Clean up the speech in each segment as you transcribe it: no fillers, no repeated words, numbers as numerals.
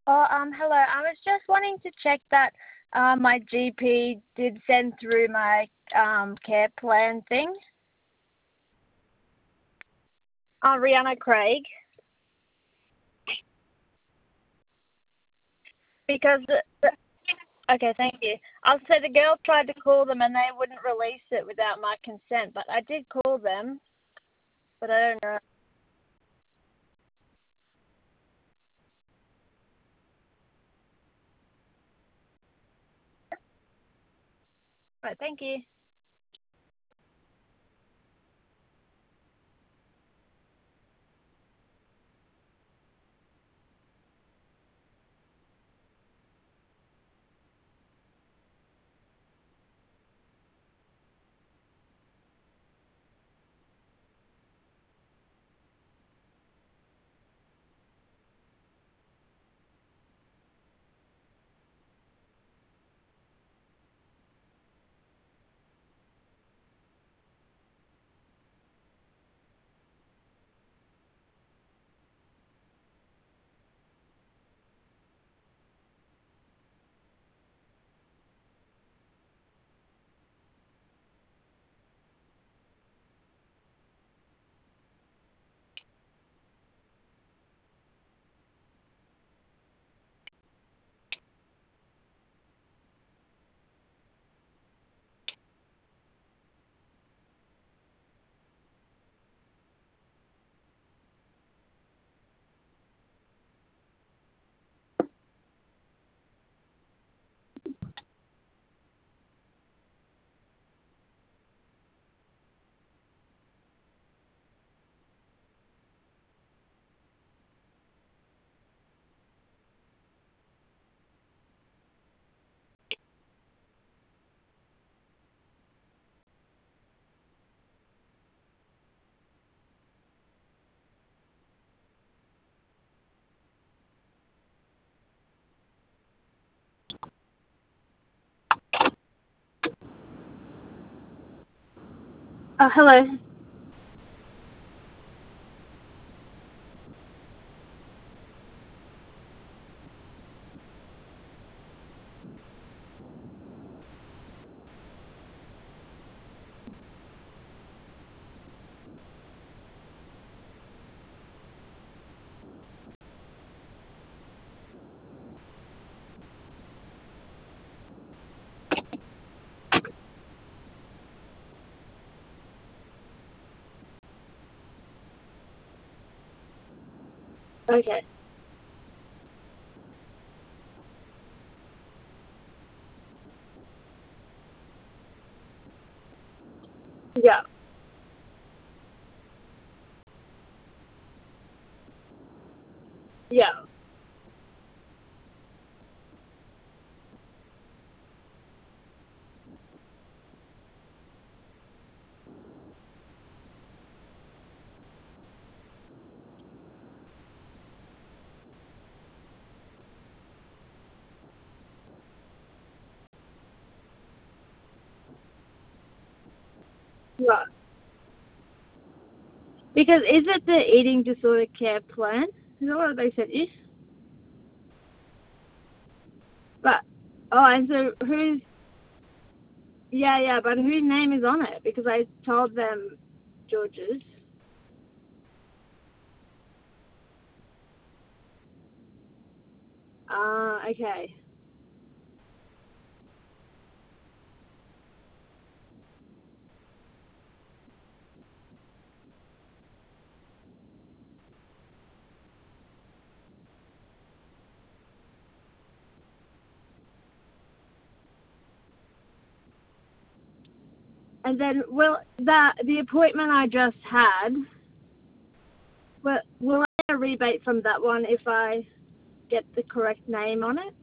Hello. I was just wanting to check that my GP did send through my care plan thing. Rihanna Craig. Because okay, thank you. So the girl tried to call them and they wouldn't release it without my consent, but I did call them, but I don't know. Right, thank you. Hello. Okay. Yeah. Yeah. Right. Because is it the eating disorder care plan? Is that what they said is? But and so who's but whose name is on it? Because I told them George's. Okay. And then the appointment I just had, will I get a rebate from that one if I get the correct name on it?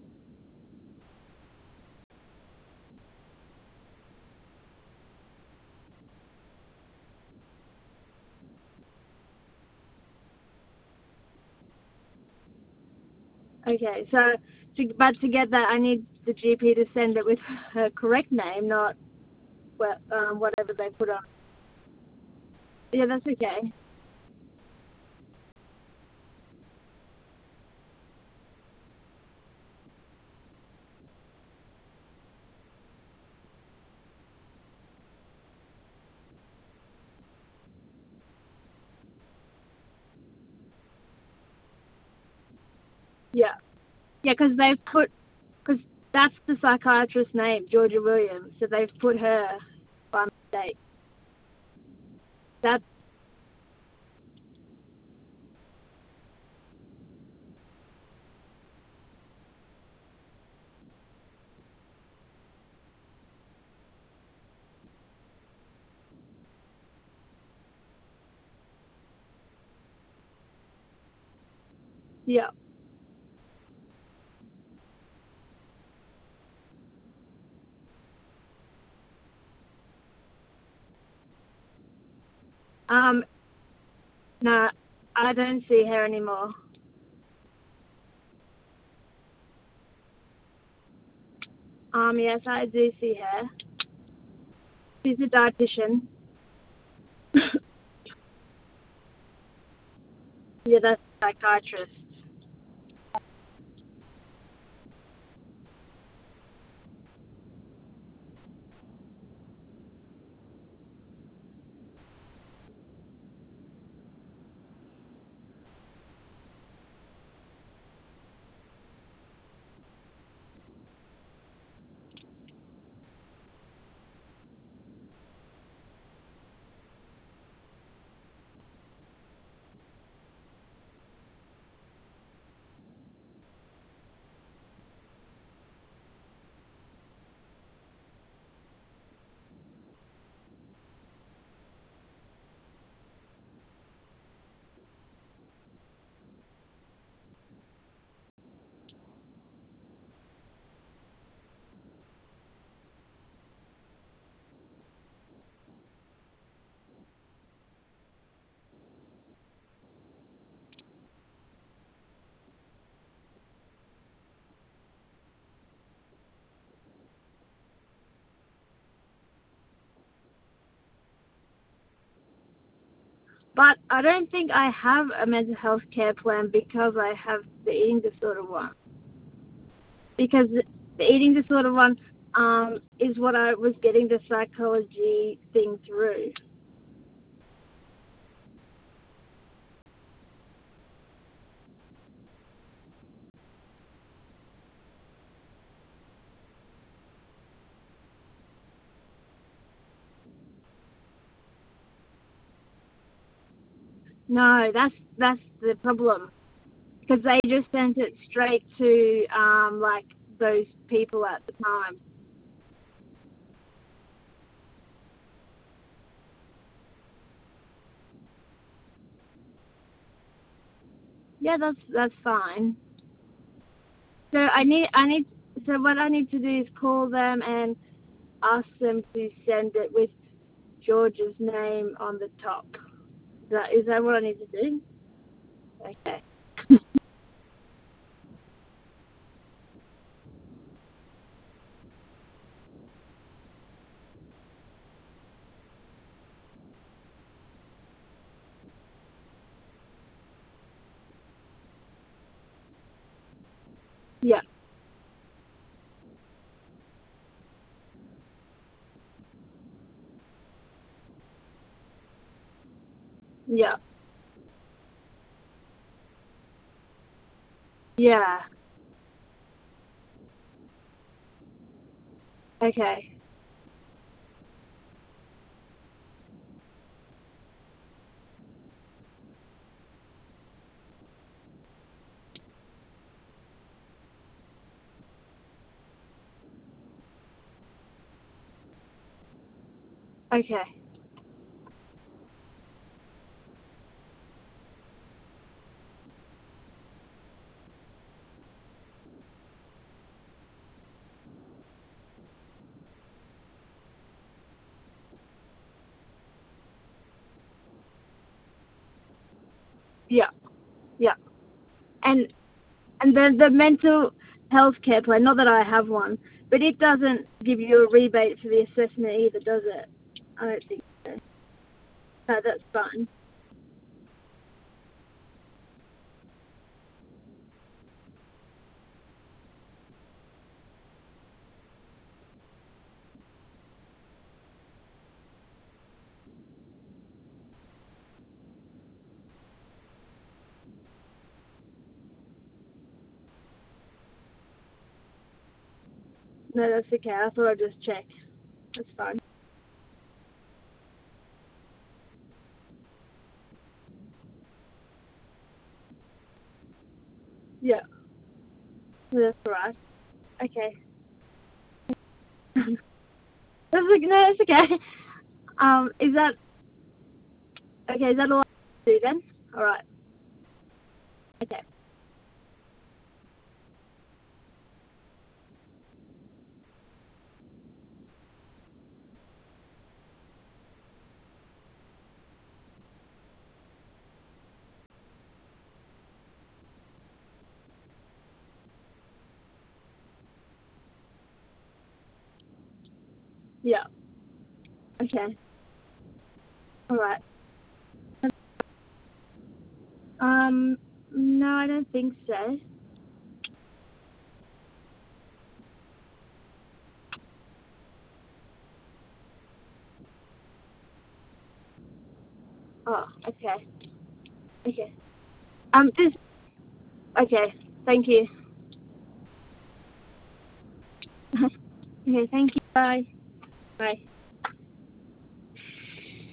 Okay, so to get that, I need the GP to send it with her correct name, not whatever they put on. Yeah, that's okay. Yeah, because that's the psychiatrist's name, Georgia Williams. So they've put her by mistake. That's yeah. No, I don't see her anymore. Yes, I do see her. She's a dietitian. Yeah, that's a psychiatrist. But I don't think I have a mental health care plan because I have the eating disorder one. Because the eating disorder one is what I was getting the psychology thing through. No, that's the problem. Because they just sent it straight to like those people at the time. Yeah, that's fine. So so what I need to do is call them and ask them to send it with George's name on the top. Is that what I need to do? Okay. Yeah. Yeah. Yeah. Okay. Okay. Yeah. Yeah. And then the mental health care plan, not that I have one, but it doesn't give you a rebate for the assessment either, does it? I don't think so. No, that's fine. No, that's okay. I thought I'd just check. That's fine. Yeah. That's alright. Okay. That's okay. Is that okay? Is that all I do then? All right. Okay. Yeah. Okay. All right. No, I don't think so. Oh, okay. Okay. This. Okay. Thank you. Okay. Thank you. Bye. Bye.